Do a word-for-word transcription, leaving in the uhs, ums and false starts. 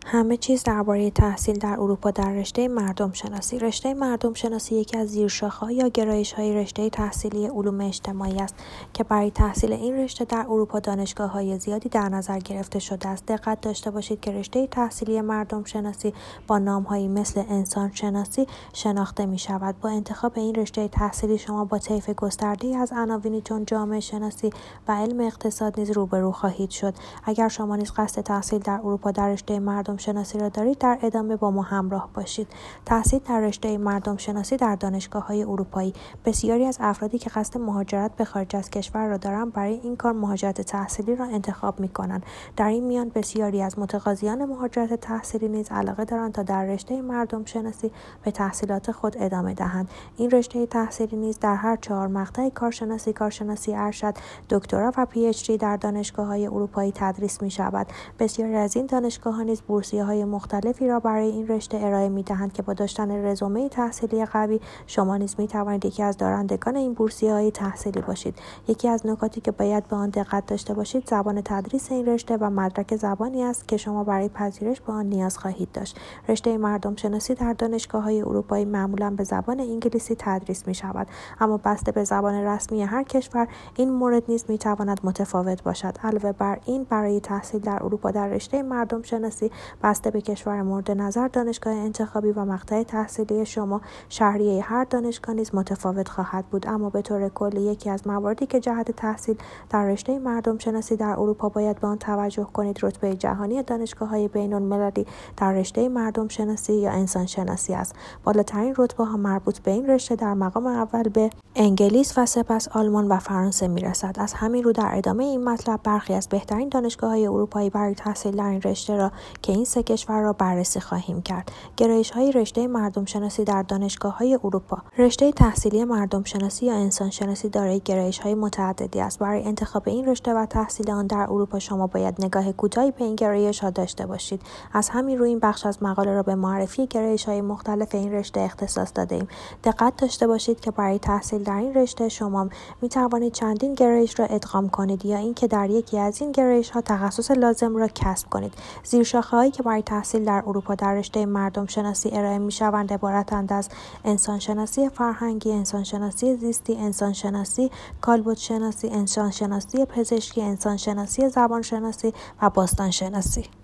همه چیز درباره تحصیل در اروپا در رشته مردم شناسی. رشته مردم شناسی یکی از زیرشاخه‌ها یا گرایش‌های رشته تحصیلی علوم اجتماعی است که برای تحصیل این رشته در اروپا دانشگاه‌های زیادی در نظر گرفته شده است. دقت داشته باشید که رشته تحصیلی مردم شناسی با نام‌هایی مثل انسان شناسی شناخته می‌شود. با انتخاب این رشته تحصیلی شما با طیف گسترده‌ای از عناوینی چون جامعه شناسی و علم اقتصاد نیز روبرو خواهید شد. اگر شما نیز قصد تحصیل در اروپا در رشته مردم شناسی را دارید، در ادامه با ما همراه باشید. تحصیل در رشته مردم شناسی در دانشگاه‌های اروپایی. بسیاری از افرادی که قصد مهاجرت به خارج از کشور را دارند، برای این کار مهاجرت تحصیلی را انتخاب می‌کنند. در این میان بسیاری از متقاضیان مهاجرت تحصیلی نیز علاقه دارند تا در رشته مردم شناسی به تحصیلات خود ادامه دهند. این رشته تحصیلی نیز در هر چهار مقطع کارشناسی، کارشناسی ارشد، دکترا و پی اچ دی در دانشگاه‌های اروپایی تدریس می‌شود. بسیاری از این دانشگاه‌ها نیز بورسیه‌های مختلفی را برای این رشته ارائه می‌دهند که با داشتن رزومه تحصیلی قوی شما نیز می‌توانید یکی از دارندگان این بورسیه‌های تحصیلی باشید. یکی از نکاتی که باید به آن دقت داشته باشید زبان تدریس این رشته و مدرک زبانی است که شما برای پذیرش به آن نیاز خواهید داشت. رشته مردم شناسی در دانشگاه‌های اروپایی معمولاً به زبان انگلیسی تدریس می‌شود، اما بسته به زبان رسمی هر کشور این مورد نیز می‌تواند متفاوت باشد. علاوه بر این، برای تحصیل در اروپا در رشته مردم شناسی بسته به کشور مورد نظر، دانشگاه انتخابی و مقطع تحصیلی شما، شهریه هر دانشگاه نیز متفاوت خواهد بود. اما به طور کلی یکی از مواردی که جهت تحصیل در رشته مردم شناسی در اروپا باید به آن توجه کنید رتبه جهانی دانشگاه‌های بین‌المللی در رشته مردم شناسی یا انسان شناسی است. بالاترین رتبه‌ها مربوط به این رشته در مقام اول به انگلیس و سپس آلمان و فرانسه می‌رسد. از همین رو در ادامه این مطلب برخی از بهترین دانشگاه‌های اروپایی برای تحصیل در این رشته را که این سه کشور را بررسی خواهیم کرد. گرایش‌های رشته مردم شناسی در دانشگاه‌های اروپا. رشته تحصیلی مردم شناسی یا انسان شناسی دارای گرایش‌های متعددی است. برای انتخاب این رشته و تحصیل آن در اروپا شما باید نگاه کوتاهی به این گرایش‌ها داشته باشید. از همین رو این بخش از مقاله را به معرفی گرایش‌های مختلف این رشته اختصاص داده‌ایم. دقت داشته باشید که برای تحصیل در این رشته شما می توانید چندین گرایش را ادغام کنید یا اینکه در یکی از این گرایش‌ها تخصص لازم را کسب کنید. زیرشاخه‌هایی که برای تحصیل در اروپا در رشته مردم شناسی ارائه می‌شوند عبارتند از انسان شناسی فرهنگی، انسان شناسی زیستی، انسان شناسی کالبد شناسی، انسان شناسی پزشکی، انسان شناسی زبان شناسی و باستان شناسی.